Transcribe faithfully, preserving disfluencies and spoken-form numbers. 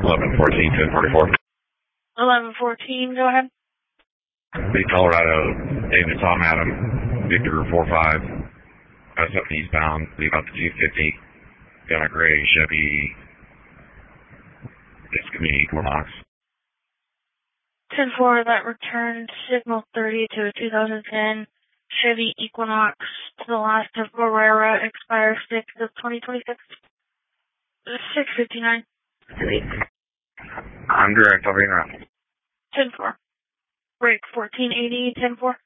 eleven fourteen, ten forty-four. eleven fourteen, go ahead. The Colorado, David Tom Adam, Victor four five. I was up eastbound, leave out the two fifty. Got a gray Chevy. It's going to be Equinox. ten four, that returned signal thirty to a two thousand ten Chevy Equinox to the last of Barrera, expires sixth of twenty twenty-six. six fifty-nine. I'm direct, I'll be around. ten four. Break fourteen eighty, ten four.